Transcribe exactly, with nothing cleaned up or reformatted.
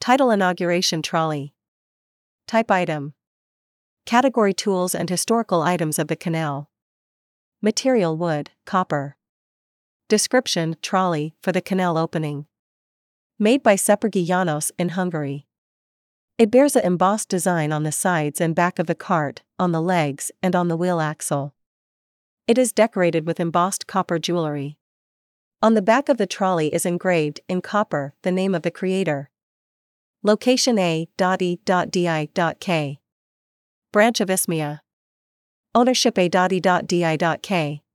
Title: Inauguration Trolley. Type: Item. Category: Tools and historical items of the canal. Material: wood, copper. Description: trolley, for the canal opening. Made by Sepergi János in Hungary. It bears a embossed design on the sides and back of the cart, on the legs, and on the wheel axle. It is decorated with embossed copper jewelry. On the back of the trolley is engraved, in copper, the name of the creator. Location: A E D I K. Branch of Ismia. Ownership: A E D I K.